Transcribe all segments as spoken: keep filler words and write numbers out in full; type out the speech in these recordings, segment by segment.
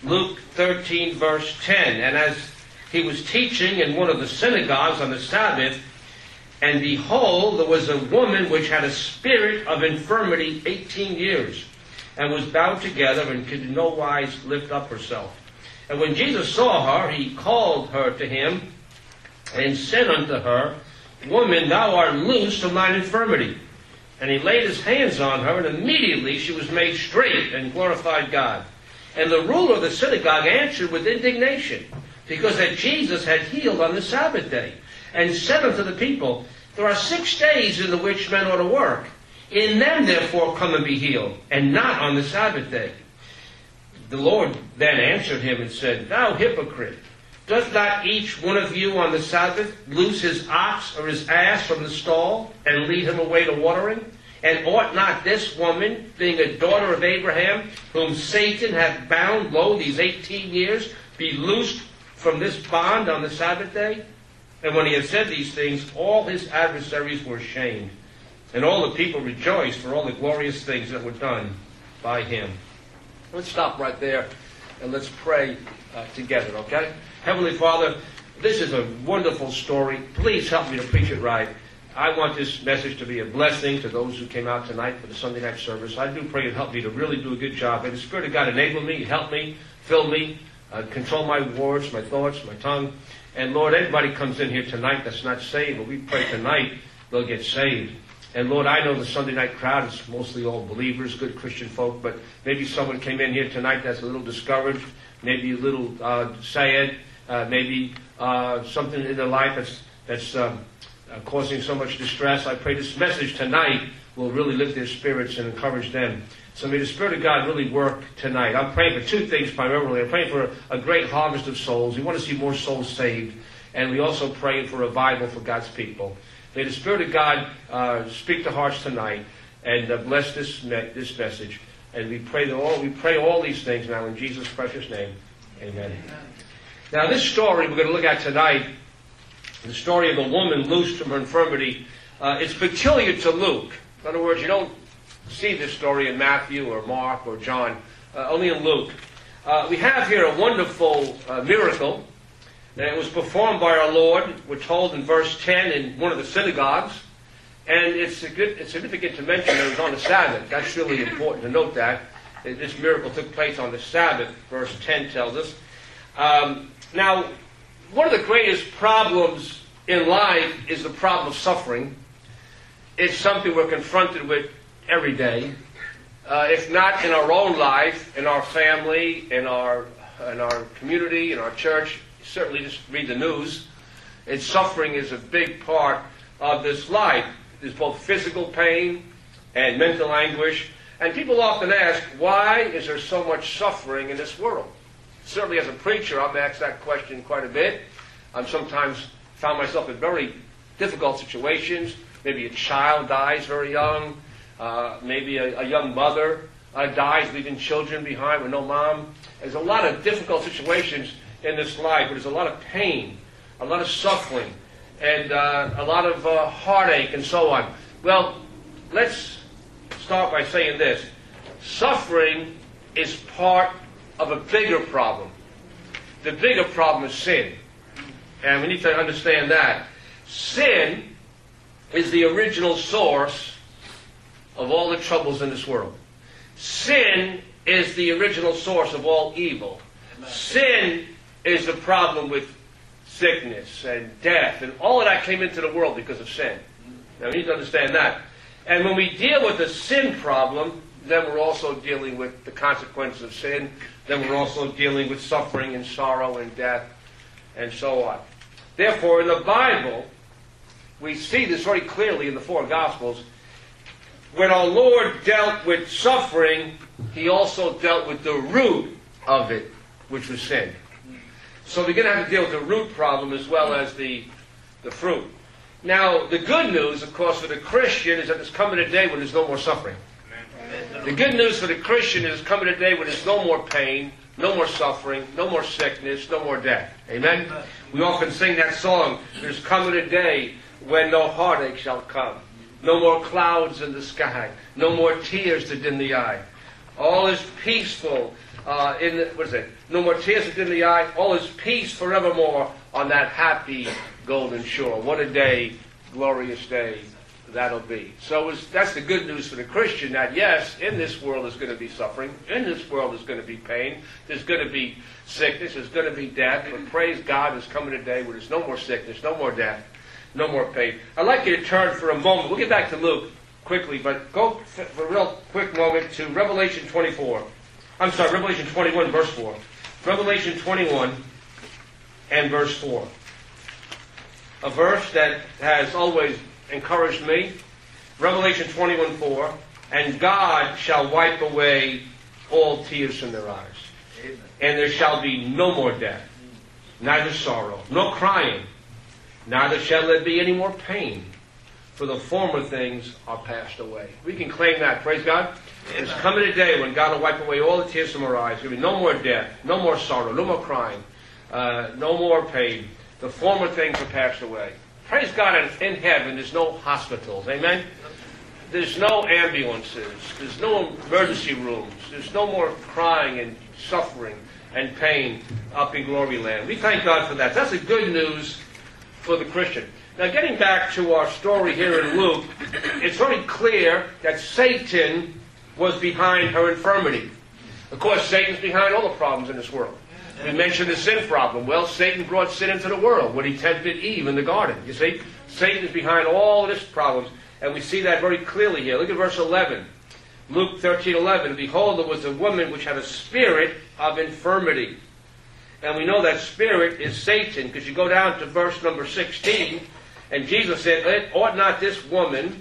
Luke thirteen, verse ten. And as he was teaching in one of the synagogues on the Sabbath, and behold, there was a woman which had a spirit of infirmity eighteen years, and was bowed together, and could in no wise lift up herself. And when Jesus saw her, he called her to him, and said unto her, Woman, thou art loosed from thine infirmity. And he laid his hands on her, and immediately she was made straight, and glorified God. And the ruler of the synagogue answered with indignation, because that Jesus had healed on the Sabbath day, and said unto the people, There are six days in the which men ought to work. In them therefore come and be healed, and not on the Sabbath day. The Lord then answered him and said, Thou hypocrite, does not each one of you on the Sabbath loose his ox or his ass from the stall, and lead him away to watering? And ought not this woman, being a daughter of Abraham, whom Satan hath bound, lo, these eighteen years, be loosed from this bond on the Sabbath day? And when he had said these things, all his adversaries were ashamed, and all the people rejoiced for all the glorious things that were done by him. Let's stop right there, and let's pray uh, together, okay? Heavenly Father, this is a wonderful story. Please help me to preach it right. I want this message to be a blessing to those who came out tonight for the Sunday night service. I do pray you'd help me to really do a good job. May the Spirit of God enable me, help me, fill me, uh, control my words, my thoughts, my tongue. And Lord, anybody comes in here tonight that's not saved, but we pray tonight they'll get saved. And Lord, I know the Sunday night crowd is mostly all believers, good Christian folk, but maybe someone came in here tonight that's a little discouraged, maybe a little uh, sad, uh, maybe uh, something in their life that's, that's um, uh, causing so much distress. I pray this message tonight will really lift their spirits and encourage them. So may the Spirit of God really work tonight. I'm praying for two things primarily. I'm praying for a great harvest of souls. We want to see more souls saved. And we also pray for revival for God's people. May the Spirit of God uh, speak to hearts tonight and uh, bless this me- this message. And we pray that all we pray all these things now in Jesus' precious name. Amen. Amen. Now this story we're going to look at tonight, the story of a woman loosed from her infirmity, uh, it's peculiar to Luke. In other words, you don't see this story in Matthew or Mark or John, uh, only in Luke. Uh, we have here a wonderful uh, miracle. And it was performed by our Lord, we're told in verse ten in one of the synagogues. And it's, a good, it's significant to mention that it was on the Sabbath. That's really important to note that. This miracle took place on the Sabbath, verse ten tells us. Um, now, one of the greatest problems in life is the problem of suffering. It's something we're confronted with every day. Uh, if not in our own life, in our family, in our, in our community, in our church, certainly just read the news. And suffering is a big part of this life. There's both physical pain and mental anguish. And people often ask, why is there so much suffering in this world? Certainly as a preacher, I've asked that question quite a bit. I've sometimes found myself in very difficult situations. Maybe a child dies very young. Uh, maybe a, a young mother uh, dies, leaving children behind with no mom. There's a lot of difficult situations in this life, but there's a lot of pain, a lot of suffering, and uh, a lot of uh, heartache and so on. Well, let's start by saying this. Suffering is part of a bigger problem. The bigger problem is sin. And we need to understand that. Sin is the original source of all the troubles in this world. Sin is the original source of all evil. Sin is the problem with sickness and death, and all of that came into the world because of sin. Now we need to understand that. And when we deal with the sin problem, then we're also dealing with the consequences of sin. Then we're also dealing with suffering and sorrow and death and so on. Therefore, in the Bible, we see this very clearly in the four Gospels. When our Lord dealt with suffering, He also dealt with the root of it, which was sin. So we're going to have to deal with the root problem as well as the, the fruit. Now, the good news, of course, for the Christian is that there's coming a day when there's no more suffering. The good news for the Christian is there's coming a day when there's no more pain, no more suffering, no more sickness, no more death. Amen? We often sing that song, there's coming a day when no heartache shall come, no more clouds in the sky, no more tears to dim the eye. All is peaceful. uh, in the, what is it? No more tears in the eye. All is peace forevermore on that happy golden shore. What a day, glorious day that'll be. So it's, that's the good news for the Christian, that yes, in this world there's going to be suffering. In this world there's going to be pain. There's going to be sickness. There's going to be death. But praise God, there's coming a day where there's no more sickness, no more death, no more pain. I'd like you to turn for a moment. We'll get back to Luke quickly, but go for a real quick moment to Revelation twenty-four. I'm sorry, Revelation twenty-one, verse four. Revelation twenty-one and verse four. A verse that has always encouraged me. Revelation twenty-one four. And God shall wipe away all tears from their eyes. Amen. And there shall be no more death, neither sorrow, nor crying, neither shall there be any more pain, for the former things are passed away. We can claim that, praise God. Amen. There's coming a day when God will wipe away all the tears from our eyes. There will be no more death, no more sorrow, no more crying, uh, no more pain. The former things are passed away. Praise God, in, in heaven there's no hospitals, amen? There's no ambulances, there's no emergency rooms, there's no more crying and suffering and pain up in glory land. We thank God for that. That's the good news for the Christian. Now getting back to our story here in Luke, it's very clear that Satan was behind her infirmity. Of course, Satan's behind all the problems in this world. We mentioned the sin problem. Well, Satan brought sin into the world when he tempted Eve in the garden. You see, Satan is behind all of this problems, and we see that very clearly here. Look at verse eleven. Luke thirteen eleven. And behold, there was a woman which had a spirit of infirmity. And we know that spirit is Satan, because you go down to verse number sixteen, and Jesus said, ought not this woman,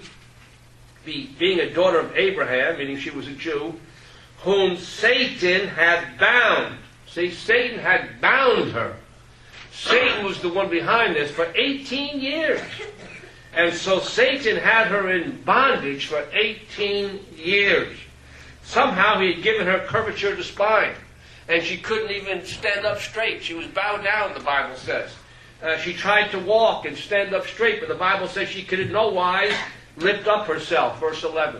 be, being a daughter of Abraham, meaning she was a Jew, whom Satan had bound. See, Satan had bound her. Satan was the one behind this for eighteen years. And so Satan had her in bondage for eighteen years. Somehow he had given her curvature of the spine. And she couldn't even stand up straight. She was bowed down, the Bible says. Uh, she tried to walk and stand up straight, but the Bible says she could in no wise lift up herself. Verse eleven.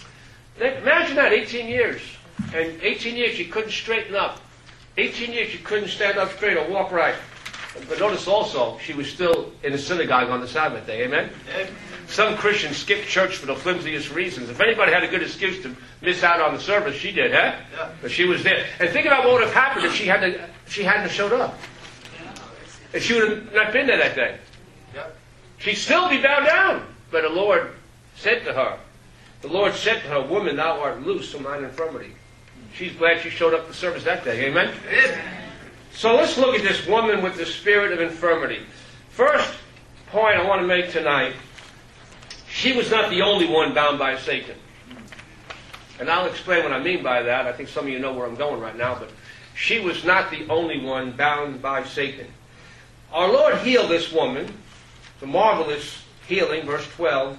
Imagine that, eighteen years. And eighteen years she couldn't straighten up. eighteen years she couldn't stand up straight or walk right. But notice also, she was still in the synagogue on the Sabbath day. Amen? Amen. Some Christians skip church for the flimsiest reasons. If anybody had a good excuse to miss out on the service, she did, huh? Yeah. But she was there. And think about what would have happened if she, had to, if she hadn't showed up. And she would have not been there that day. Yeah. She'd still be bowed down. But the Lord said to her, the Lord said to her, woman, thou art loose from thine infirmity. She's glad she showed up to service that day. Amen? Amen. So let's look at this woman with the spirit of infirmity. First point I want to make tonight, she was not the only one bound by Satan. And I'll explain what I mean by that. I think some of you know where I'm going right now, but she was not the only one bound by Satan. Our Lord healed this woman, the marvelous healing, verse twelve.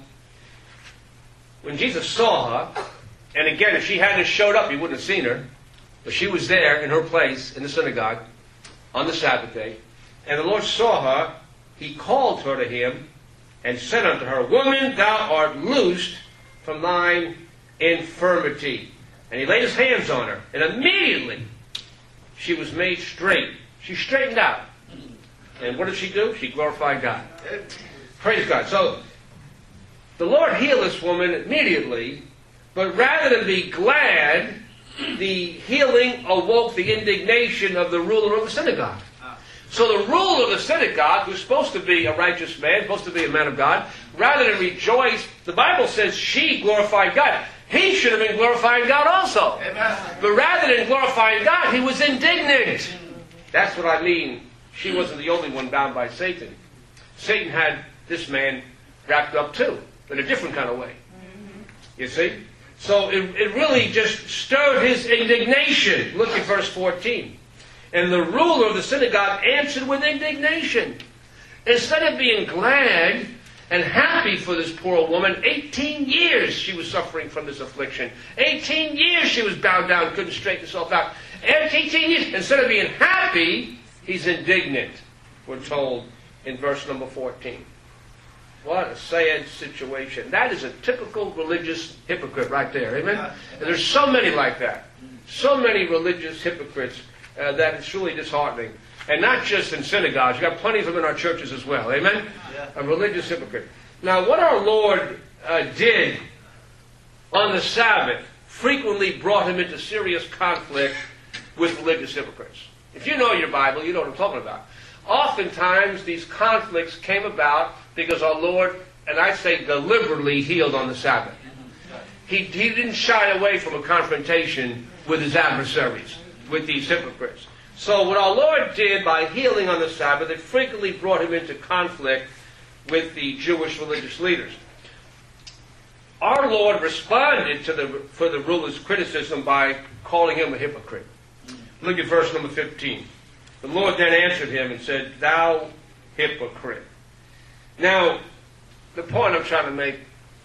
When Jesus saw her, and again, if she hadn't showed up, he wouldn't have seen her, but she was there in her place in the synagogue on the Sabbath day. And the Lord saw her, he called her to him, and said unto her, woman, thou art loosed from thine infirmity. And he laid his hands on her, and immediately she was made straight. She straightened out. And what did she do? She glorified God. Praise God. So, the Lord healed this woman immediately, but rather than be glad, the healing awoke the indignation of the ruler of the synagogue. So the ruler of the synagogue, who's supposed to be a righteous man, supposed to be a man of God, rather than rejoice, the Bible says she glorified God. He should have been glorifying God also. Amen. But rather than glorifying God, he was indignant. That's what I mean. She wasn't the only one bound by Satan. Satan had this man wrapped up too, in a different kind of way. You see? So it, it really just stirred his indignation. Look at verse fourteen. And the ruler of the synagogue answered with indignation. Instead of being glad and happy for this poor woman, eighteen years she was suffering from this affliction. eighteen years she was bowed down, couldn't straighten herself out. eighteen years, instead of being happy, he's indignant, we're told in verse number fourteen. What a sad situation. That is a typical religious hypocrite right there. Amen? And there's so many like that. so many religious hypocrites uh, that it's really disheartening. And not just in synagogues. You've got plenty of them in our churches as well. Amen? Yeah. A religious hypocrite. Now, what our Lord uh, did on the Sabbath frequently brought him into serious conflict with religious hypocrites. If you know your Bible, you know what I'm talking about. Oftentimes, these conflicts came about because our Lord, and I say deliberately, healed on the Sabbath. He, he didn't shy away from a confrontation with his adversaries, with these hypocrites. So what our Lord did by healing on the Sabbath, it frequently brought him into conflict with the Jewish religious leaders. Our Lord responded to the, for the ruler's criticism by calling him a hypocrite. Look at verse number fifteen. The Lord then answered him and said, "Thou hypocrite." Now, the point I'm trying to make,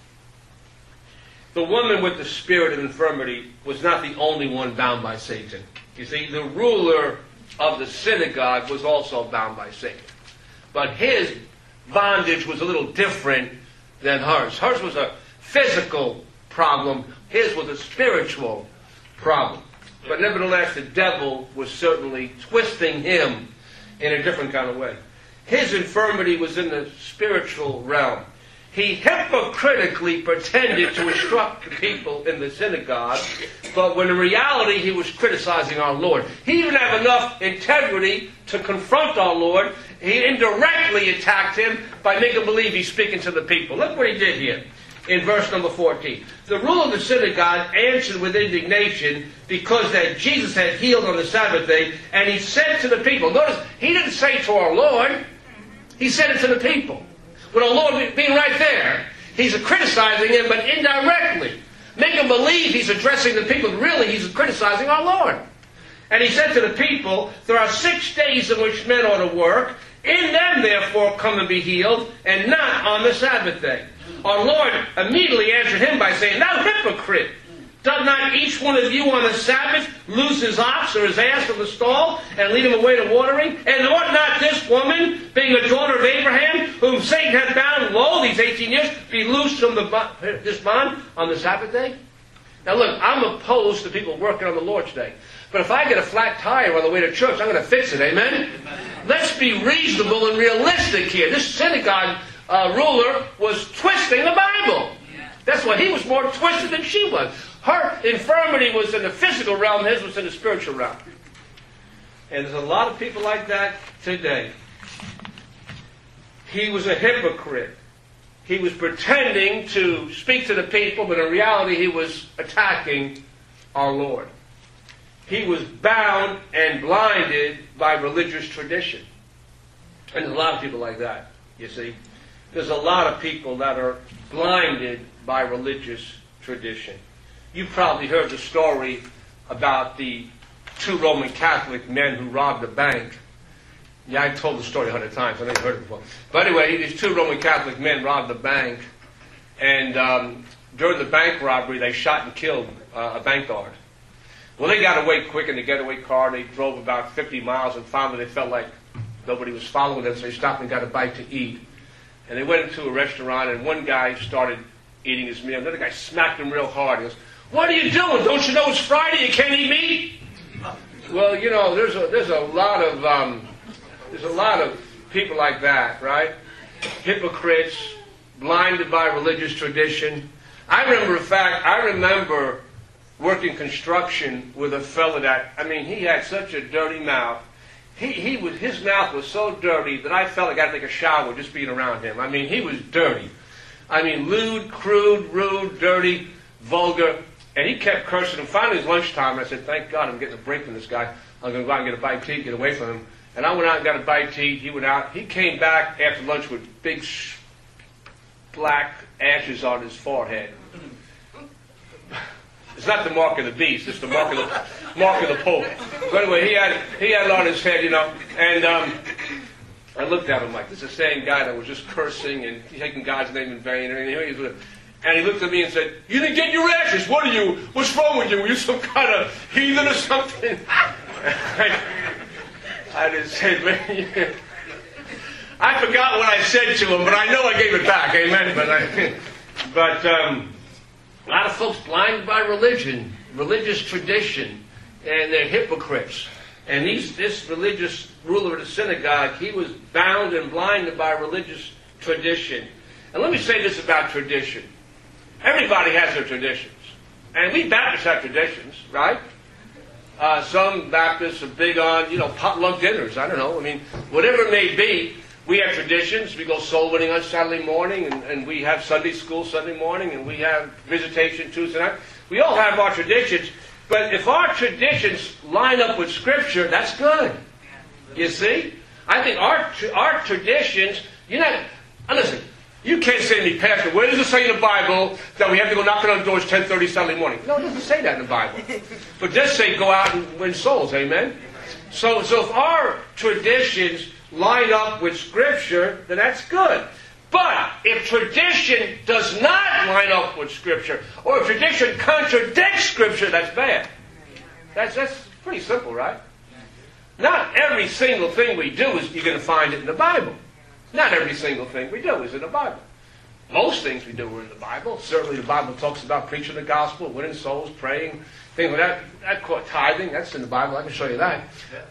the woman with the spirit of infirmity was not the only one bound by Satan. You see, the ruler of the synagogue was also bound by Satan. But his bondage was a little different than hers. Hers was a physical problem. His was a spiritual problem. But nevertheless, the devil was certainly twisting him in a different kind of way. His infirmity was in the spiritual realm. He hypocritically pretended to instruct the people in the synagogue, but when in reality he was criticizing our Lord. He didn't have enough integrity to confront our Lord. He indirectly attacked him by making believe he's speaking to the people. Look what he did here in verse number fourteen. The ruler of the synagogue answered with indignation because that Jesus had healed on the Sabbath day, and he said to the people, notice, he didn't say to our Lord, he said it to the people. With our Lord being right there, he's criticizing him, but indirectly. Make him believe he's addressing the people, but really he's criticizing our Lord. And he said to the people, there are six days in which men ought to work. In them, therefore, come and be healed, and not on the Sabbath day. Our Lord immediately answered him by saying, "Thou hypocrite! Does not each one of you on the Sabbath loose his ox or his ass from the stall and lead him away to watering? And ought not this woman, being a daughter of Abraham, whom Satan hath bound, lo, these eighteen years, be loosed from the, this bond on the Sabbath day?" Now look, I'm opposed to people working on the Lord's day. But if I get a flat tire on the way to church, I'm going to fix it, amen? Amen. Let's be reasonable and realistic here. This synagogue uh, ruler was twisting the Bible. That's why he was more twisted than she was. Her infirmity was in the physical realm, his was in the spiritual realm. And there's a lot of people like that today. He was a hypocrite. He was pretending to speak to the people, but in reality he was attacking our Lord. He was bound and blinded by religious tradition. And there's a lot of people like that, you see. There's a lot of people that are blinded by religious tradition. You've probably heard the story about the two Roman Catholic men who robbed a bank. Yeah, I told the story a hundred times. I know you've heard it before. But anyway, these two Roman Catholic men robbed the bank, and um, during the bank robbery, they shot and killed uh, a bank guard. Well, they got away quick in the getaway car. They drove about fifty miles, and finally they felt like nobody was following them, so they stopped and got a bite to eat. And they went into a restaurant, and one guy started eating his meal. Another guy smacked him real hard. He goes, "What are you doing? Don't you know it's Friday? You can't eat meat?" Well, you know, there's a there's a lot of um, there's a lot of people like that, right? Hypocrites, blinded by religious tradition. I remember, in fact, I remember working construction with a fellow that, I mean, he had such a dirty mouth. He he was his mouth was so dirty that I felt like I had to take a shower just being around him. I mean, he was dirty. I mean, lewd, crude, rude, dirty, vulgar. And he kept cursing. And finally, it was lunchtime, and I said, "Thank God I'm getting a break from this guy. I'm going to go out and get a bite to eat, get away from him." And I went out and got a bite to eat. He went out. He came back after lunch with big black ashes on his forehead. It's not the mark of the beast. It's the mark of the mark of the Pope. But anyway, he had he had it on his head, you know. And um, I looked at him like, this is the same guy that was just cursing and taking God's name in vain. And he was, and he looked at me and said, "You didn't get your ashes. What are you? What's wrong with you? Are you some kind of heathen or something?" I, I just said, "Man, I forgot what I said to him, but I know I gave it back." Amen. But I, but um, a lot of folks blinded by religion, religious tradition. and they're hypocrites. And these, this religious ruler of the synagogue, he was bound and blinded by religious tradition. And let me say this about tradition. Everybody has their traditions. And we Baptists have traditions, right? Uh, some Baptists are big on, you know, potluck dinners. I don't know. I mean, whatever it may be, we have traditions. We go soul winning on Saturday morning, and, and we have Sunday school Sunday morning, and we have visitation Tuesday night. We all have our traditions. But if our traditions line up with Scripture, that's good. You see? I think our our traditions, you know, listen, you can't say to me, Pastor, where does it say in the Bible that we have to go knocking on doors ten thirty Sunday morning? No, it doesn't say that in the Bible. But it does say go out and win souls, amen? So, so if our traditions line up with Scripture, then that's good. But if tradition does not line up with Scripture, or if tradition contradicts Scripture, that's bad. That's, that's pretty simple, right? Not every single thing we do is you're going to find it in the Bible. Not every single thing we do is in the Bible. Most things we do are in the Bible. Certainly the Bible talks about preaching the gospel, winning souls, praying, things like that. That called tithing. That's in the Bible. I can show you that.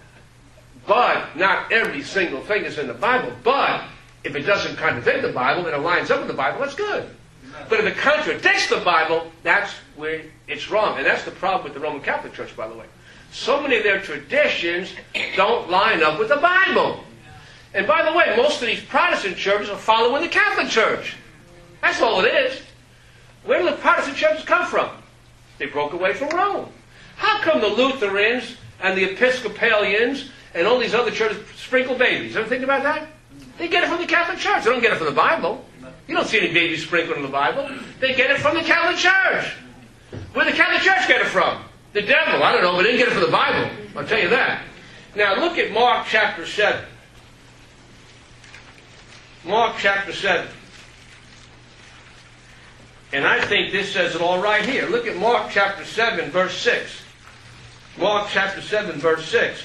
But not every single thing is in the Bible. But if it doesn't contradict the Bible and it lines up with the Bible, that's good. But if it contradicts the Bible, that's where it's wrong. And that's the problem with the Roman Catholic Church, by the way. So many of their traditions don't line up with the Bible. And by the way, most of these Protestant churches are following the Catholic Church. That's all it is. Where do the Protestant churches come from? They broke away from Rome. How come the Lutherans and the Episcopalians and all these other churches sprinkle babies? Ever think about that? They get it from the Catholic Church. They don't get it from the Bible. You don't see any babies sprinkled in the Bible. They get it from the Catholic Church. Where did the Catholic Church get it from? The devil. I don't know, but they didn't get it from the Bible. I'll tell you that. Now look at Mark chapter seven. Mark chapter seven. And I think this says it all right here. Look at Mark chapter seven, verse six. Mark chapter seven, verse six.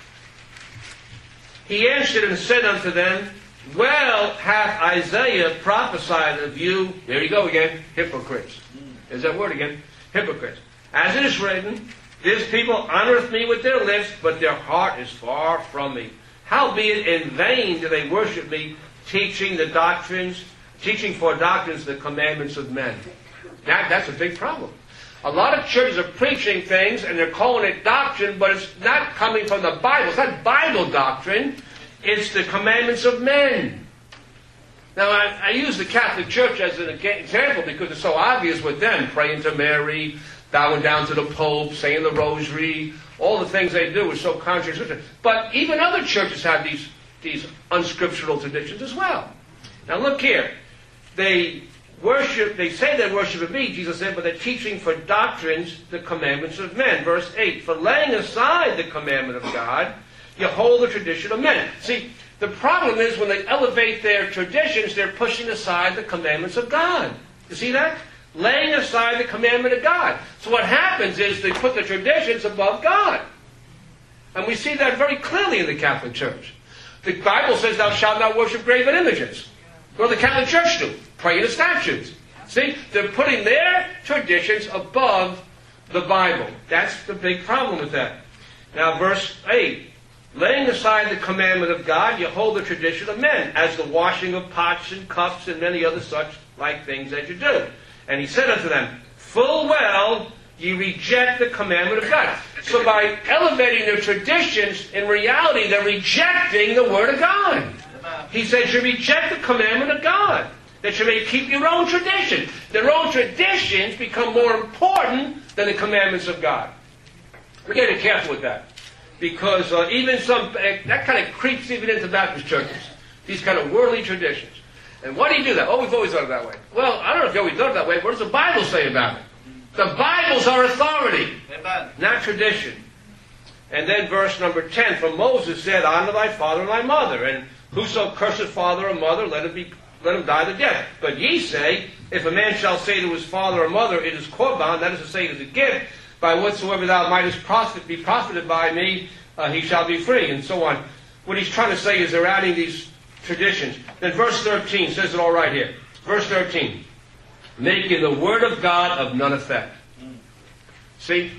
He answered and said unto them, well hath Isaiah prophesied of you, there you go again, hypocrites. There's that word again, hypocrites. As it is written, this people honoreth me with their lips, but their heart is far from me. Howbeit in vain do they worship me, teaching the doctrines, teaching for doctrines the commandments of men. That, that's a big problem. A lot of churches are preaching things and they're calling it doctrine, but it's not coming from the Bible. It's not Bible doctrine. It's the commandments of men. Now, I, I use the Catholic Church as an example because it's so obvious with them. Praying to Mary, bowing down to the Pope, saying the rosary. All the things they do are so contrary to Scripture. But even other churches have these, these unscriptural traditions as well. Now look here. They worship, they say they worship me, Jesus said, but they're teaching for doctrines the commandments of men. Verse eight, for laying aside the commandment of God, you hold the tradition of men. See, the problem is when they elevate their traditions, they're pushing aside the commandments of God. You see that? Laying aside the commandment of God. So what happens is they put the traditions above God. And we see that very clearly in the Catholic Church. The Bible says, thou shalt not worship graven images. What does the Catholic Church do? Pray to statues. See, they're putting their traditions above the Bible. That's the big problem with that. Now, verse eight. Laying aside the commandment of God, you hold the tradition of men, as the washing of pots and cups and many other such like things that you do. And he said unto them, full well ye reject the commandment of God. So by elevating their traditions, in reality they're rejecting the Word of God. He says you reject the commandment of God, that you may keep your own tradition. Their own traditions become more important than the commandments of God. We got to be careful with that. Because uh, even some, uh, that kind of creeps even into Baptist churches. These kind of worldly traditions. And why do you do that? Oh, we've always done it that way. Well, I don't know if you've always done it that way. What does the Bible say about it? The Bible's our authority, Amen. Not tradition. And then verse number ten, for Moses said, honor thy father and thy mother, and whoso curseth father or mother, let him be, let him die the death. But ye say, if a man shall say to his father or mother, it is korban, that is to say, it is a gift, by whatsoever thou mightest profit, be profited by me, uh, he shall be free, and so on. What he's trying to say is they're adding these traditions. Then verse thirteen says it all right here. Verse thirteen. Making the word of God of none effect. See?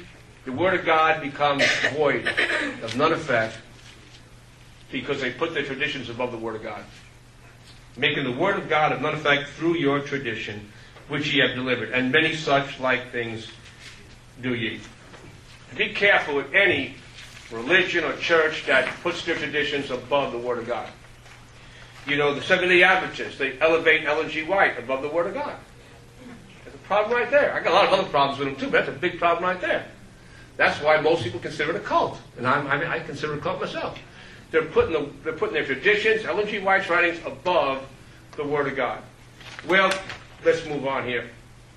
the Word of God becomes void, of none effect, because they put their traditions above the Word of God. Making the Word of God of none effect through your tradition, which ye have delivered. And many such like things do ye. Be careful with any religion or church that puts their traditions above the Word of God. You know, the Seventh-day Adventists, they elevate Ellen G. White above the Word of God. There's a problem right there. I got a lot of other problems with them too, but that's a big problem right there. That's why most people consider it a cult. And I'm, I, mean, I consider it a cult myself. They're putting, the, they're putting their traditions, Ellen G. White's writings, above the Word of God. Well, let's move on here.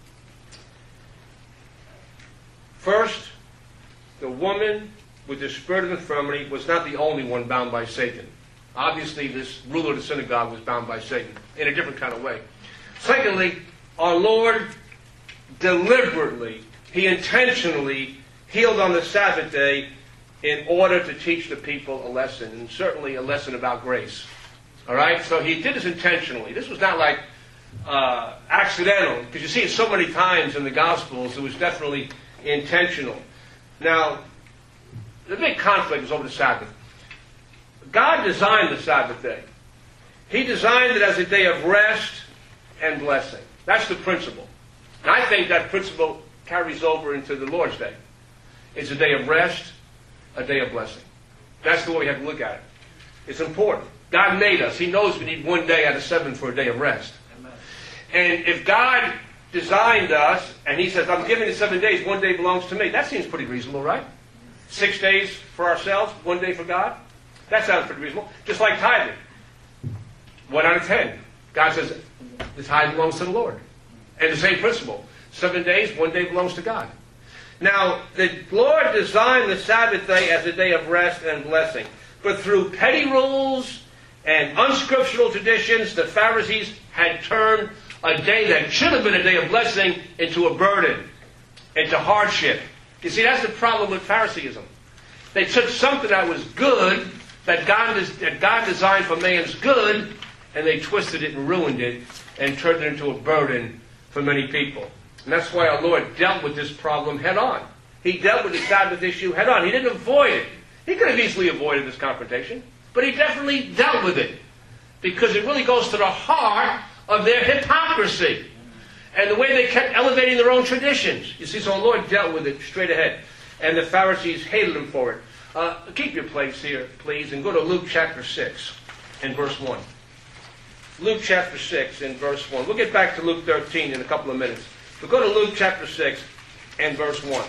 First, the woman with the spirit of infirmity was not the only one bound by Satan. Obviously, this ruler of the synagogue was bound by Satan in a different kind of way. Secondly, our Lord deliberately, He intentionally healed on the Sabbath day in order to teach the people a lesson, and certainly a lesson about grace. All right? So He did this intentionally. This was not like uh, accidental, because you see it so many times in the Gospels. It was definitely intentional. Now, the big conflict is over the Sabbath. God designed the Sabbath day. He designed it as a day of rest and blessing. That's the principle. And I think that principle carries over into the Lord's Day. It's a day of rest, a day of blessing. That's the way we have to look at it. It's important. God made us. He knows we need one day out of seven for a day of rest. Amen. And if God designed us, and He says, I'm giving you seven days, one day belongs to me, that seems pretty reasonable, right? Six days for ourselves, one day for God. That sounds pretty reasonable. Just like tithing. One out of ten. God says, the tithe belongs to the Lord. And the same principle. Seven days, one day belongs to God. Now, the Lord designed the Sabbath day as a day of rest and blessing. But through petty rules and unscriptural traditions, the Pharisees had turned a day that should have been a day of blessing into a burden, into hardship. You see, that's the problem with Phariseeism. They took something that was good, that God, that God designed for man's good, and they twisted it and ruined it and turned it into a burden for many people. And that's why our Lord dealt with this problem head on. He dealt with the Sabbath issue head on. He didn't avoid it. He could have easily avoided this confrontation, but He definitely dealt with it, because it really goes to the heart of their hypocrisy and the way they kept elevating their own traditions. You see, so our Lord dealt with it straight ahead, and the Pharisees hated Him for it. Uh, keep your place here, please, and go to Luke chapter six and verse one. Luke chapter six and verse one. We'll get back to Luke thirteen in a couple of minutes. But go to Luke chapter six and verse one.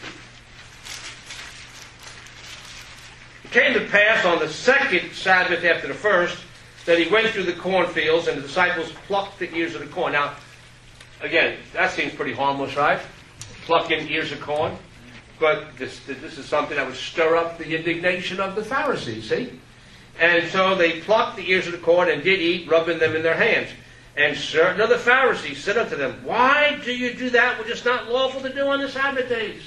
It came to pass on the second Sabbath after the first that He went through the cornfields, and the disciples plucked the ears of the corn. Now, again, that seems pretty harmless, right? Plucking ears of corn. But this, this is something that would stir up the indignation of the Pharisees, see? And so they plucked the ears of the corn and did eat, rubbing them in their hands. And certain of the Pharisees said unto them, Why do you do that which is not lawful to do on the Sabbath days?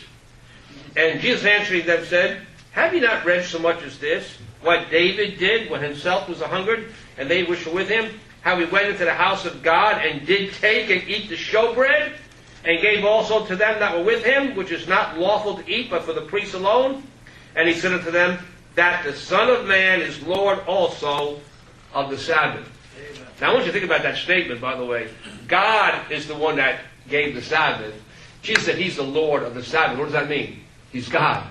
And Jesus answering them said, Have ye not read so much as this, what David did when himself was a hungered, and they which were with him, how he went into the house of God, and did take and eat the showbread, and gave also to them that were with him, which is not lawful to eat, but for the priests alone? And He said unto them, That the Son of Man is Lord also of the Sabbath. Amen. Now I want you to think about that statement, by the way. God is the one that gave the Sabbath. Jesus said He's the Lord of the Sabbath. What does that mean? He's God.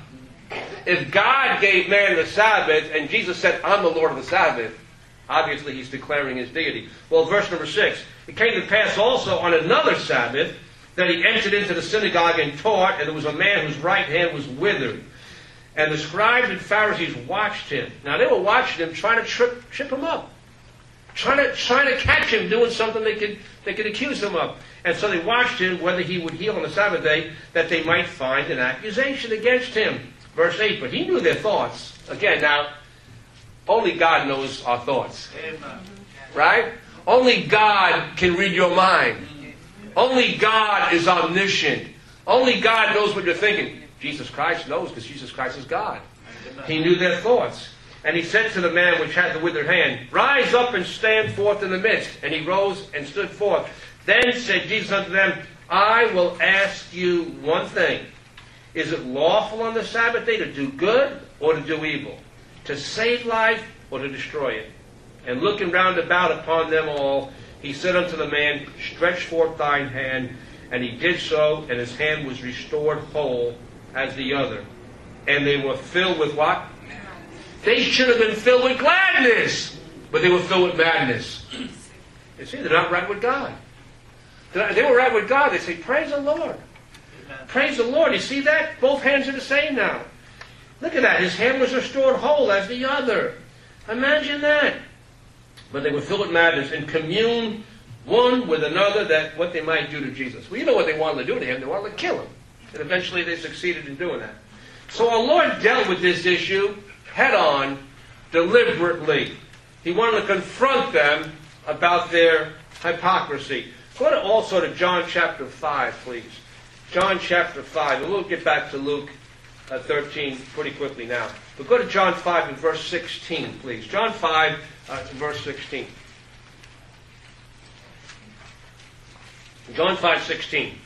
If God gave man the Sabbath, and Jesus said, I'm the Lord of the Sabbath, obviously He's declaring His deity. Well, verse number six. It came to pass also on another Sabbath that He entered into the synagogue and taught, and there was a man whose right hand was withered. And the scribes and Pharisees watched Him. Now they were watching Him, trying to trip, trip Him up. Trying to, trying to catch Him doing something they could, they could accuse Him of. And so they watched Him, whether He would heal on the Sabbath day, that they might find an accusation against Him. Verse eight, but He knew their thoughts. Again, now, only God knows our thoughts. Amen. Right? Only God can read your mind. Only God is omniscient. Only God knows what you're thinking. Jesus Christ knows, because Jesus Christ is God. He knew their thoughts. And He said to the man which had the withered hand, Rise up and stand forth in the midst. And he rose and stood forth. Then said Jesus unto them, I will ask you one thing. Is it lawful on the Sabbath day to do good or to do evil? To save life or to destroy it? And looking round about upon them all, he said unto the man, stretch forth thine hand. And he did so, and his hand was restored whole as the other. And they were filled with what? They should have been filled with gladness, but they were filled with madness. You see, they're not right with God. They were right with God. They say, praise the Lord. Amen. Praise the Lord. You see that? Both hands are the same now. Look at that. His hand was restored whole as the other. Imagine that. But they were filled with madness and communed one with another that what they might do to Jesus. Well, you know what they wanted to do to him. They wanted to kill him. And eventually they succeeded in doing that. So our Lord dealt with this issue head on, deliberately. He wanted to confront them about their hypocrisy. Go to also to John chapter five, please. John chapter five. And we'll get back to Luke uh, thirteen pretty quickly now. But go to John five and verse sixteen, please. John five, uh, verse sixteen. John five, sixteen.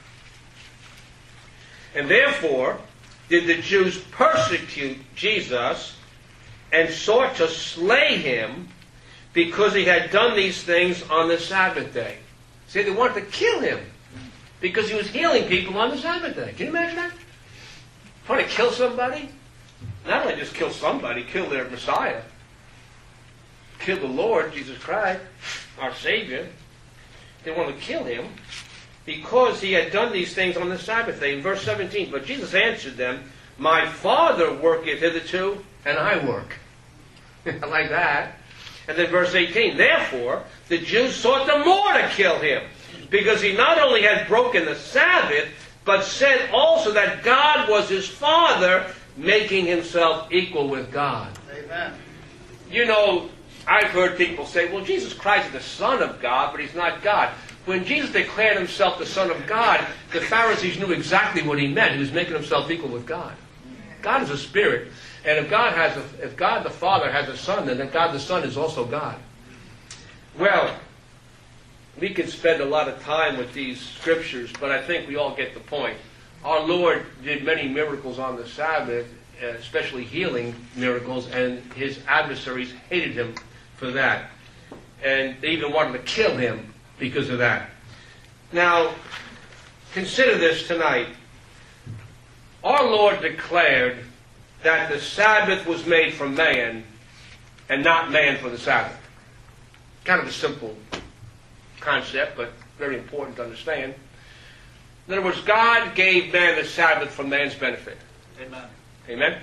And therefore did the Jews persecute Jesus and sought to slay him because he had done these things on the Sabbath day. See, they wanted to kill him because he was healing people on the Sabbath day. Can you imagine that? Trying to kill somebody? Not only just kill somebody, kill their Messiah. Kill the Lord, Jesus Christ, our Savior. They wanted to kill him because he had done these things on the Sabbath day. In verse seventeen, but Jesus answered them, my Father worketh hitherto, and I work. I like that. And then verse eighteen, therefore the Jews sought the more to kill him, because he not only had broken the Sabbath, but said also that God was his Father, making himself equal with God. Amen. You know, I've heard people say, well, Jesus Christ is the Son of God, but he's not God. When Jesus declared himself the Son of God, the Pharisees knew exactly what he meant. He was making himself equal with God. God is a spirit. And if God has a, if God the Father has a Son, then God the Son is also God. Well, we could spend a lot of time with these scriptures, but I think we all get the point. Our Lord did many miracles on the Sabbath, especially healing miracles, and his adversaries hated him for that. And they even wanted to kill him because of that. Now, consider this tonight. Our Lord declared that the Sabbath was made for man and not man for the Sabbath. Kind of a simple concept, but very important to understand. In other words, God gave man the Sabbath for man's benefit. Amen. Amen?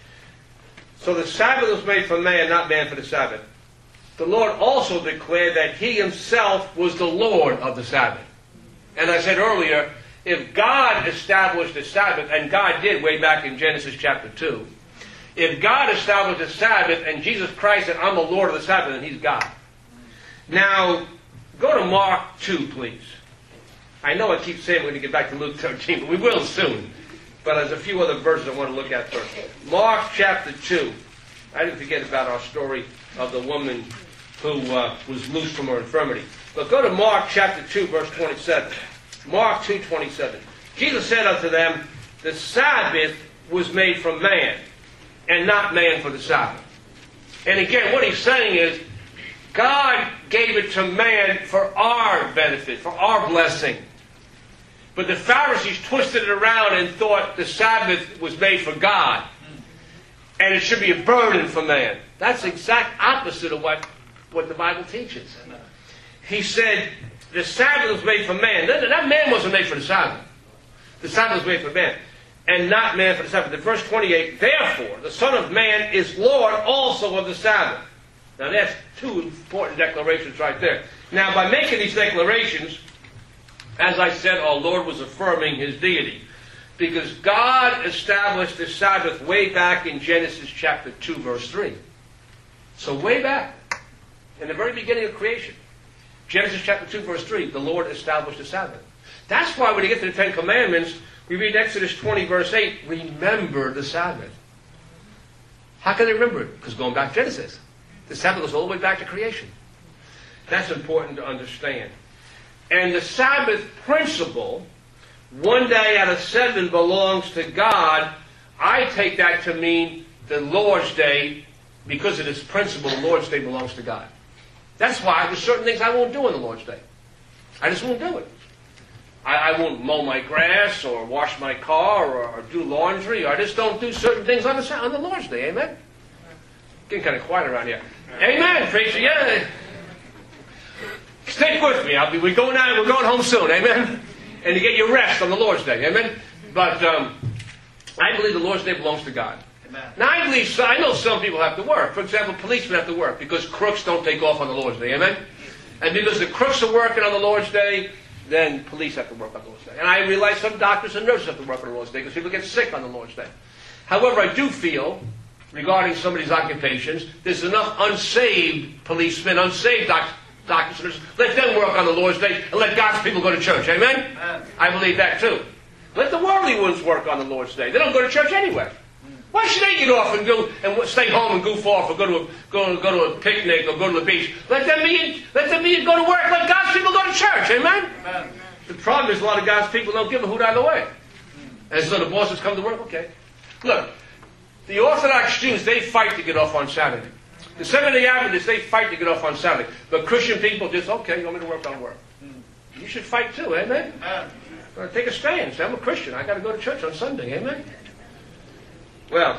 So the Sabbath was made for man, not man for the Sabbath. The Lord also declared that he himself was the Lord of the Sabbath. And I said earlier, if God established the Sabbath, and God did way back in Genesis chapter two, if God established the Sabbath and Jesus Christ said, I'm the Lord of the Sabbath, then he's God. Now, go to Mark two, please. I know I keep saying we're going to get back to Luke thirteen, but we will soon. But there's a few other verses I want to look at first. Mark chapter two. I didn't forget about our story of the woman who uh, was loosed from her infirmity. But go to Mark chapter two, verse twenty-seven. Mark two, twenty-seven. Jesus said unto them, the Sabbath was made for man, and not man for the Sabbath. And again, what he's saying is, God gave it to man for our benefit, for our blessing. But the Pharisees twisted it around and thought the Sabbath was made for God. And it should be a burden for man. That's the exact opposite of what, what the Bible teaches. He said the Sabbath was made for man. That, that man wasn't made for the Sabbath. The Sabbath was made for man, and not man for the Sabbath. In verse twenty-eight, therefore the Son of Man is Lord also of the Sabbath. Now that's two important declarations right there. Now by making these declarations, as I said, our Lord was affirming his deity. Because God established the Sabbath way back in Genesis chapter two, verse three. So way back, in the very beginning of creation. Genesis chapter two, verse three, the Lord established the Sabbath. That's why when you get to the Ten Commandments, we read Exodus twenty, verse eight, remember the Sabbath. How can they remember it? Because going back to Genesis. The Sabbath goes all the way back to creation. That's important to understand. And the Sabbath principle one day out of seven belongs to God, I take that to mean the Lord's Day, because of this principle, the Lord's Day belongs to God. That's why there's certain things I won't do on the Lord's Day. I just won't do it. I, I won't mow my grass or wash my car or, or do laundry. Or I just don't do certain things on the, on the Lord's Day. Amen? Getting kind of quiet around here. Amen, preacher. Yeah. Stick with me. I'll be, we're going out. We're going home soon. Amen. And to get your rest on the Lord's Day. Amen. But um, I believe the Lord's Day belongs to God. Amen. Now I believe I know some people have to work. For example, policemen have to work because crooks don't take off on the Lord's Day. Amen. And because the crooks are working on the Lord's Day, then police have to work on the Lord's Day. And I realize some doctors and nurses have to work on the Lord's Day because people get sick on the Lord's Day. However, I do feel, regarding some of these occupations, there's enough unsaved policemen, unsaved doc doctors and nurses. Let them work on the Lord's Day and let God's people go to church. Amen? Amen. I believe that too. Let the worldly ones work on the Lord's Day. They don't go to church anyway. Why should they get off and go and stay home and goof off or go to a, go, go to a picnic or go to the beach? Let them be, let them be, go to work. Let God's people go to church. Amen? Amen. The problem is a lot of God's people don't give a hoot either way. And so the bosses come to work. Okay. Look, the Orthodox Jews, they fight to get off on Saturday. The Seventh-day Adventists, they fight to get off on Saturday. But Christian people just, okay, you want me to work, I'll work. You should fight too. Amen? Amen. Well, take a stand. Say, I'm a Christian. I got to go to church on Sunday. Amen? Well,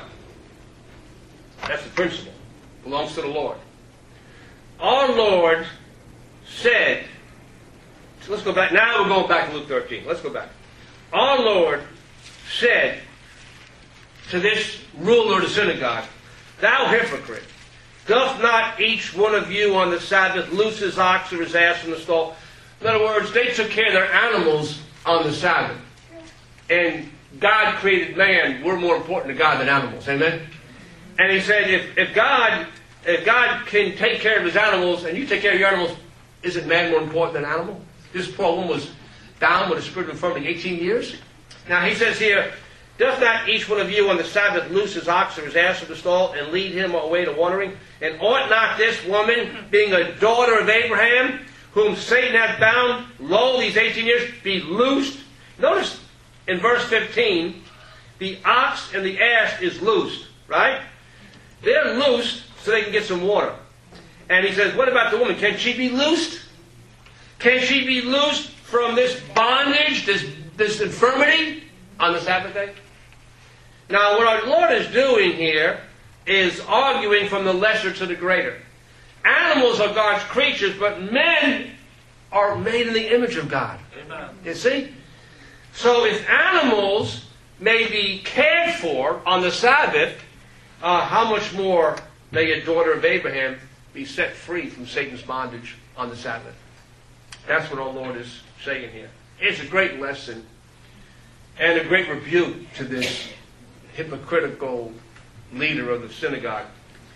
that's the principle. It belongs to the Lord. Our Lord said, so let's go back. Now we're going back to Luke thirteen. Let's go back. Our Lord said to this ruler of the synagogue, thou hypocrite, doth not each one of you on the Sabbath loose his ox or his ass from the stall? In other words, they took care of their animals on the Sabbath. And God created man. We're more important to God than animals. Amen? And he said, if, if God if God can take care of his animals and you take care of your animals, isn't man more important than animal? This poor woman was down with a spirit of infirmity eighteen years. Now he says here, doth not each one of you on the Sabbath loose his ox or his ass from the stall and lead him away to watering? And ought not this woman, being a daughter of Abraham, whom Satan hath bound, lo, these eighteen years, be loosed? Notice in verse fifteen, the ox and the ass is loosed, right? They're loosed so they can get some water. And he says, what about the woman? Can she be loosed? Can she be loosed from this bondage, this, this infirmity on the Sabbath day? Now, what our Lord is doing here is arguing from the lesser to the greater. Animals are God's creatures, but men are made in the image of God. Amen. You see? So if animals may be cared for on the Sabbath, uh, how much more may a daughter of Abraham be set free from Satan's bondage on the Sabbath? That's what our Lord is saying here. It's a great lesson and a great rebuke to this hypocritical leader of the synagogue.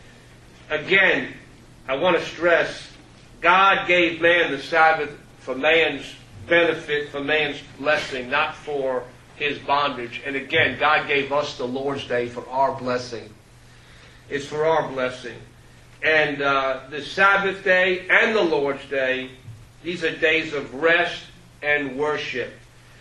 Again, I want to stress, God gave man the Sabbath for man's benefit, for man's blessing, not for his bondage. And again, God gave us the Lord's Day for our blessing. It's for our blessing. And uh, the Sabbath day and the Lord's Day, these are days of rest and worship.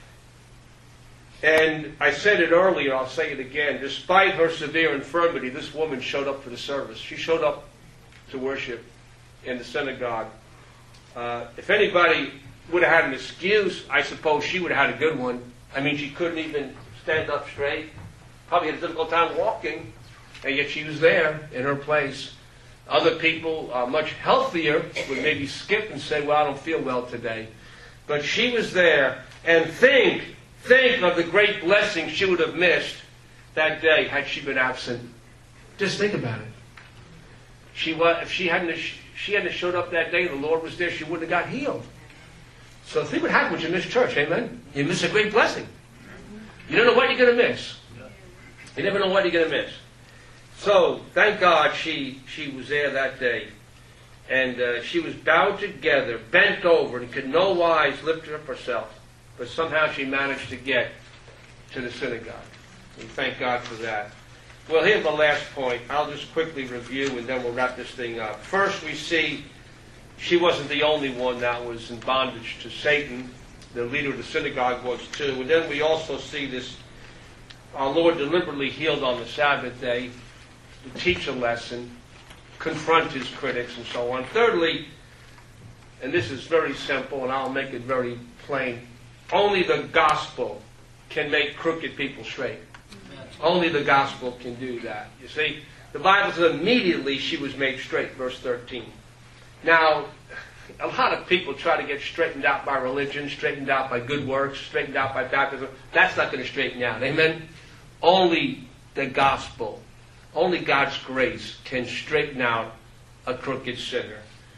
And I said it earlier, I'll say it again. Despite her severe infirmity, this woman showed up for the service. She showed up to worship in the synagogue. Uh, if anybody would have had an excuse, I suppose she would have had a good one. I mean, she couldn't even stand up straight. Probably had a difficult time walking. And yet she was there in her place. Other people, uh, much healthier, would maybe skip and say, well, I don't feel well today. But she was there. And think, think of the great blessing she would have missed that day had she been absent. Just think about it. She was, if she hadn't, she hadn't showed up that day, the Lord was there, she wouldn't have got healed. So think what happens when you miss church, amen? You miss a great blessing. You don't know what you're going to miss. You never know what you're going to miss. So, thank God she, she was there that day. And uh, she was bowed together, bent over, and could no wise lift up herself. But somehow she managed to get to the synagogue. We thank God for that. Well, here's the last point. I'll just quickly review, and then we'll wrap this thing up. First, we see she wasn't the only one that was in bondage to Satan. the leader of the synagogue was too. And then we also see this, our Lord deliberately healed on the Sabbath day to teach a lesson, confront his critics, and so on. Thirdly, and this is very simple, and I'll make it very plain, only the gospel can make crooked people straight. Only the gospel can do that. You see, the Bible says immediately she was made straight, verse thirteen. Now, a lot of people try to get straightened out by religion, straightened out by good works, straightened out by baptism. That's not going to straighten you out. Amen? Only the gospel, only God's grace can straighten out a crooked sinner.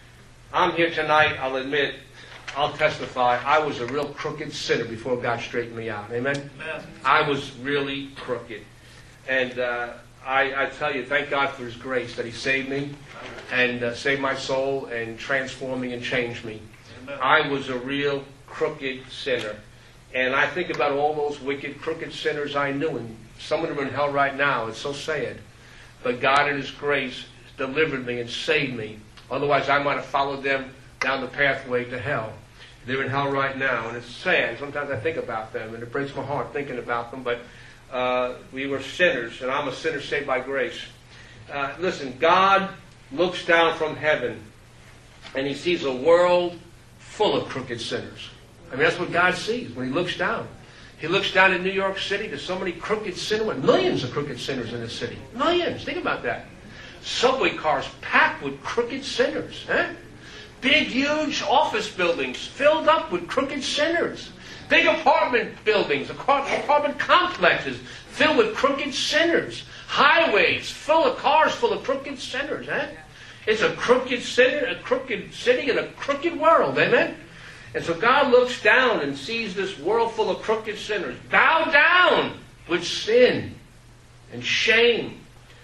I'm here tonight, I'll admit, I'll testify, I was a real crooked sinner before God straightened me out. Amen? Amen. I was really crooked. And uh, I, I tell you, thank God for his grace that he saved me and uh, saved my soul and transformed me and changed me. Amen. I was a real crooked sinner. And I think about all those wicked, crooked sinners I knew, and some of them are in hell right now. It's so sad. But God in his grace delivered me and saved me. Otherwise, I might have followed them down the pathway to hell. They're in hell right now, and it's sad. Sometimes I think about them, and it breaks my heart thinking about them. But uh, we were sinners, and I'm a sinner saved by grace. Uh, listen, God looks down from heaven, and he sees a world full of crooked sinners. I mean, that's what God sees when he looks down. He looks down in New York City. There's so many crooked sinners, millions of crooked sinners in this city. Millions. Think about that. Subway cars packed with crooked sinners. Huh? Big, huge office buildings filled up with crooked sinners. Big apartment buildings, apartment complexes filled with crooked sinners. Highways full of cars full of crooked sinners. Huh? It's a crooked city, a crooked city in a crooked world. Amen? And so God looks down and sees this world full of crooked sinners. Bow down with sin and shame.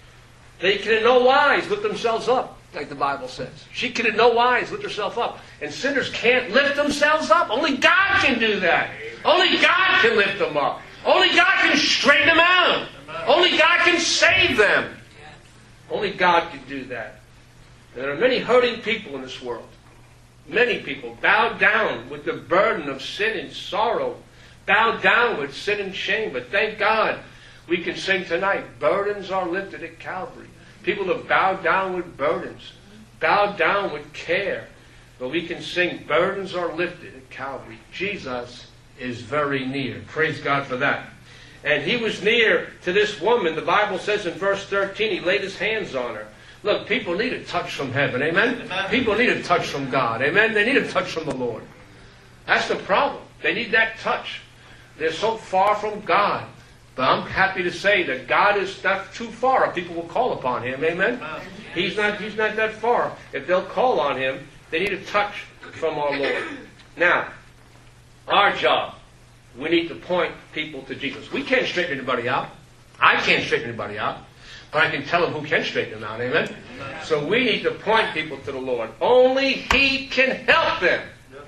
They can in no wise lift themselves up, like the Bible says. She can in no wise lift herself up. And sinners can't lift themselves up. Only God can do that. Only God can lift them up. Only God can straighten them out. Only God can save them. Only God can do that. There are many hurting people in this world. Many people bowed down with the burden of sin and sorrow. Bowed down with sin and shame. But thank God we can sing tonight, burdens are lifted at Calvary. People have bowed down with burdens, bowed down with care. But we can sing, burdens are lifted at Calvary. Jesus is very near. Praise God for that. And he was near to this woman. The Bible says in verse thirteen, he laid his hands on her. Look, people need a touch from heaven. Amen? Amen? People need a touch from God. Amen? They need a touch from the Lord. That's the problem. They need that touch. They're so far from God. But I'm happy to say that God is not too far. People will call upon him. Amen? He's not, he's not that far. If they'll call on him, they need a touch from our Lord. Now, our job, we need to point people to Jesus. We can't straighten anybody out. I can't straighten anybody out. But I can tell them who can straighten them out. Amen? So we need to point people to the Lord. Only he can help them.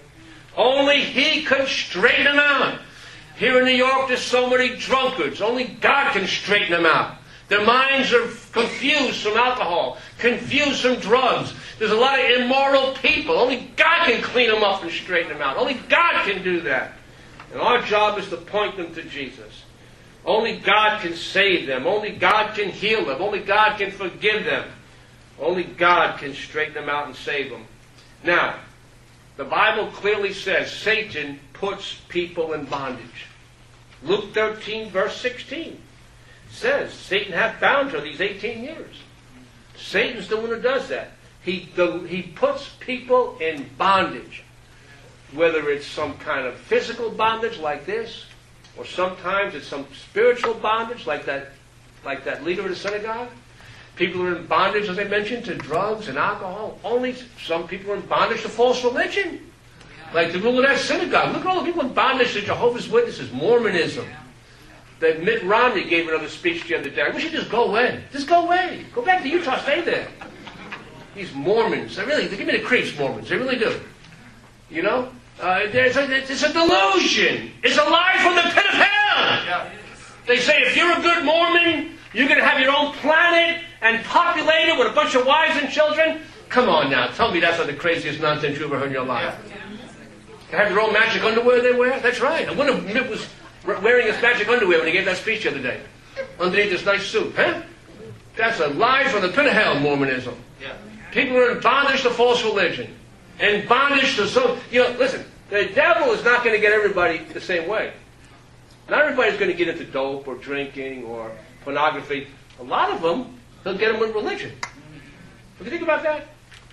Only he can straighten them out. Here in New York, there's so many drunkards. Only God can straighten them out. Their minds are confused from alcohol, confused from drugs. There's a lot of immoral people. Only God can clean them up and straighten them out. Only God can do that. And our job is to point them to Jesus. Only God can save them. Only God can heal them. Only God can forgive them. Only God can straighten them out and save them. Now, the Bible clearly says Satan puts people in bondage. Luke thirteen, verse sixteen says Satan hath bound her these eighteen years. Satan's the one who does that. He, the, he puts people in bondage. Whether it's some kind of physical bondage like this, or sometimes it's some spiritual bondage like that, like that leader of the synagogue. People are in bondage, as I mentioned, to drugs and alcohol. Only some people are in bondage to false religion. Like the ruler of that synagogue. Look at all the people in bondage to Jehovah's Witnesses, Mormonism. That Mitt Romney gave another speech the other day. We should just go away. Just go away. Go back to Utah. Stay there. These Mormons, they really, they give me the creeps, Mormons. They really do. You know? Uh, there's a, it's a delusion. It's a lie from the pit of hell. Yeah. They say if you're a good Mormon, you're going to have your own planet and populate it with a bunch of wives and children. Come on now. Tell me that's not the craziest nonsense you ever heard in your life. Yeah. They have their own magic underwear they wear? That's right. I wonder if Mitt was wearing his magic underwear when he gave that speech the other day. Underneath this nice suit. Huh? That's a lie from the pit of hell, Mormonism. Yeah. People are in bondage to false religion. And bondage to some... You know, listen, the devil is not going to get everybody the same way. Not everybody's going to get into dope or drinking or pornography. A lot of them, he'll get them with religion. What do you think about that?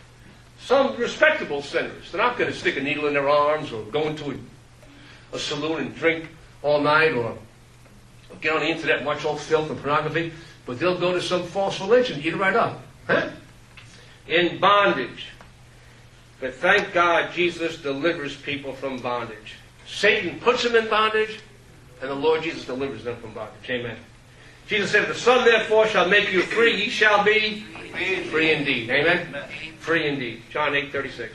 Some respectable sinners, they're not going to stick a needle in their arms or go into a, a saloon and drink all night or, or get on the internet and watch all filth and pornography, but they'll go to some false religion, eat it right up. Huh? In bondage. But thank God Jesus delivers people from bondage. Satan puts them in bondage, and the Lord Jesus delivers them from bondage. Amen. Jesus said, "The Son therefore shall make you free, ye shall be free indeed." Amen? Free indeed. John eight thirty-six.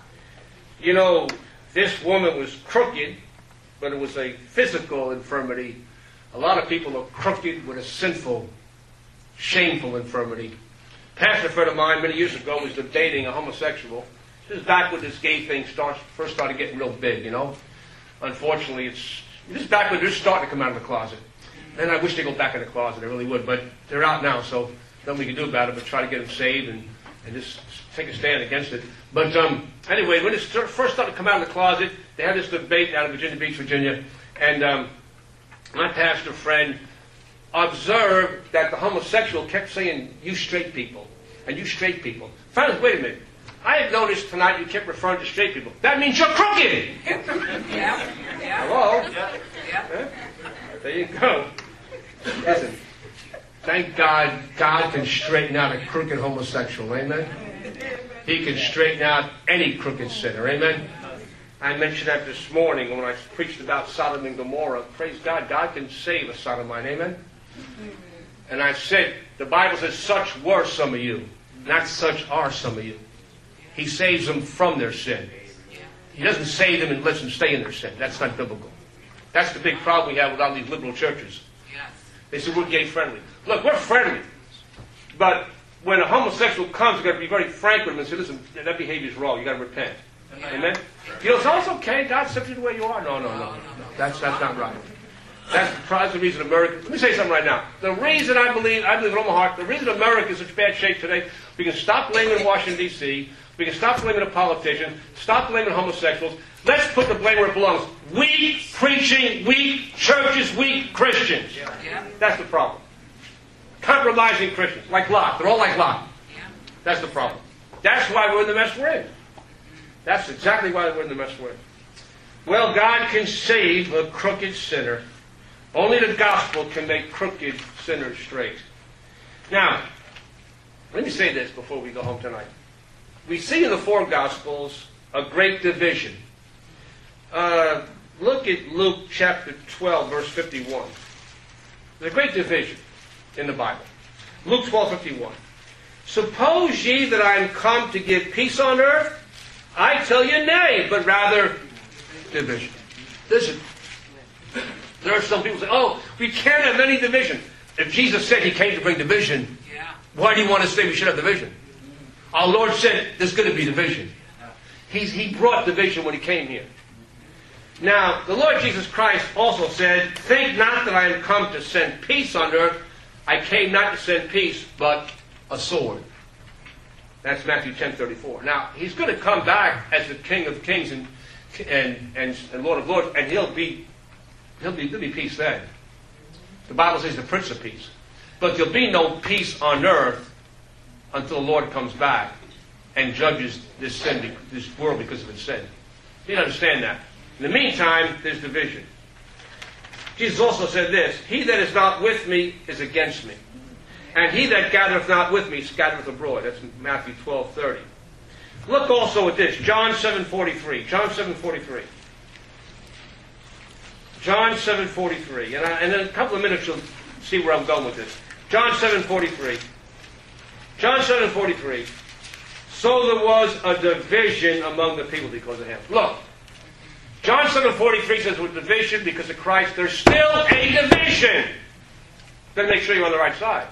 You know, this woman was crooked, but it was a physical infirmity. A lot of people are crooked with a sinful, shameful infirmity. A pastor friend of mine many years ago was dating a homosexual. This is back when this gay thing starts, first started getting real big, you know. Unfortunately, it's this is back when they're starting to come out of the closet. And I wish they'd go back in the closet, I really would, but they're out now, so nothing we can do about it but try to get them saved and, and just take a stand against it. But um, anyway, when it first started to come out of the closet, they had this debate out of Virginia Beach, Virginia, and um, my pastor friend observed that the homosexual kept saying, "You straight people," and "you straight people." Finally, wait a minute. I had noticed tonight you kept referring to straight people. That means you're crooked! Yeah. Yeah. Hello? Yeah. Yeah. Huh? There you go. Listen, thank God God can straighten out a crooked homosexual. Amen? He can straighten out any crooked sinner. Amen? I mentioned that this morning when I preached about Sodom and Gomorrah. Praise God, God can save a sodomite. Amen? And I said, the Bible says, "Such were some of you, not such are some of you." He saves them from their sin. He doesn't save them and lets them stay in their sin. That's not biblical. That's the big problem we have with all these liberal churches. They say we're gay friendly. Look, we're friendly. But when a homosexual comes, you've got to be very frank with him and say, "Listen, that behavior is wrong. You've got to repent." Amen? Amen? You know, so it's okay. God accepts you the way you are. No, no, no. no. That's, that's not right. That's, that's the reason America... Let me say something right now. The reason I believe, I believe with all my heart, the reason America is in such bad shape today, we can stop blaming Washington, D C, we can stop blaming the politicians, stop blaming homosexuals. Let's put the blame where it belongs. Weak preaching, weak churches, weak Christians. That's the problem. Compromising Christians, like Lot. They're all like Lot. That's the problem. That's why we're in the mess we're in. That's exactly why we're in the mess we're in. Well, God can save a crooked sinner. Only the gospel can make crooked sinners straight. Now, let me say this before we go home tonight. We see in the four Gospels a great division. Uh, look at Luke chapter twelve, verse fifty-one. There's a great division in the Bible. Luke twelve, fifty-one. "Suppose ye that I am come to give peace on earth? I tell you nay, but rather division." Listen, there are some people who say, "Oh, we can't have any division." If Jesus said he came to bring division, yeah. Why do you want to say we should have division? Our Lord said there's going to be division. He's, he brought division when he came here. Now, the Lord Jesus Christ also said, "Think not that I am come to send peace on earth. I came not to send peace, but a sword." That's Matthew ten thirty-four. Now, he's going to come back as the King of Kings and and and, and Lord of Lords, and he'll be he'll be there'll be peace then. The Bible says the Prince of Peace. But there'll be no peace on earth until the Lord comes back and judges this sin, this world because of its sin. You need to understand that. In the meantime, there's division. Jesus also said this, "He that is not with me is against me. And he that gathereth not with me scattereth abroad." That's Matthew twelve thirty. Look also at this, John seven forty-three. John seven forty-three. John seven forty-three. And, I, and in a couple of minutes you'll see where I'm going with this. John seven forty-three. John seven forty-three. "So there was a division among the people because of him." Look, John seven forty-three says with division because of Christ. There's still a division. Then make sure you're on the right side.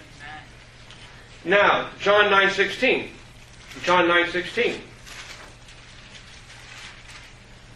Now, John nine sixteen. John nine sixteen.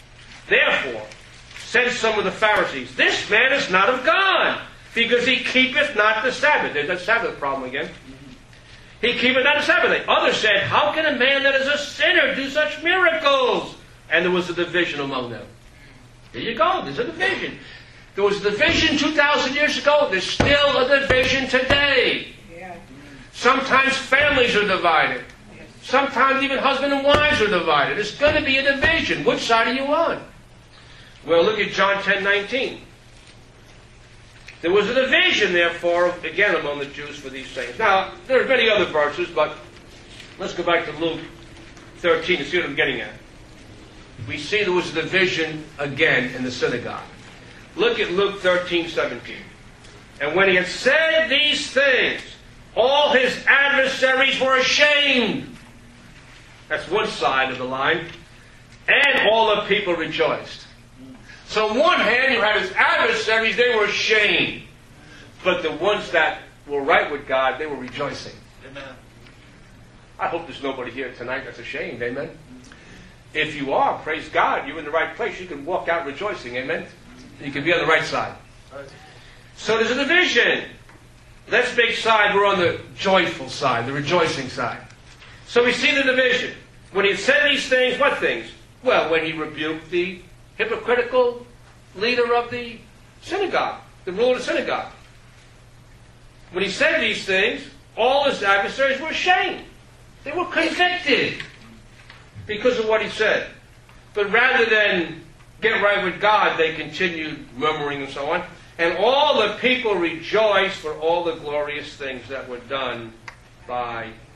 Therefore, said some of the Pharisees, this man is not of God, because he keepeth not the Sabbath. There's that Sabbath problem again. He keepeth not the Sabbath day. Others said, how can a man that is a sinner do such miracles? And there was a division among them. There you go. There's a division. There was a division two thousand years ago. There's still a division today. Yeah. Sometimes families are divided. Sometimes even husband and wives are divided. There's going to be a division. Which side are you on? Well, look at John ten nineteen. There was a division, therefore, again among the Jews for these things. Now, there are many other verses, but let's go back to Luke thirteen and see what I'm getting at. We see there was a division again in the synagogue. Look at Luke thirteen seventeen. And when he had said these things, all his adversaries were ashamed. That's one side of the line. And all the people rejoiced. So on one hand, you had his adversaries, they were ashamed. But the ones that were right with God, they were rejoicing. Amen. I hope there's nobody here tonight that's ashamed. Amen. If you are, praise God, you're in the right place. You can walk out rejoicing. Amen. You can be on the right side. So there's a division. Let's make side, we're on the joyful side, the rejoicing side. So we see the division. When he said these things, what things? Well, when he rebuked the hypocritical leader of the synagogue, the ruler of the synagogue. When he said these things, all his adversaries were ashamed. They were convicted because of what he said. But rather than get right with God, they continued murmuring and so on. And all the people rejoiced for all the glorious things that were done by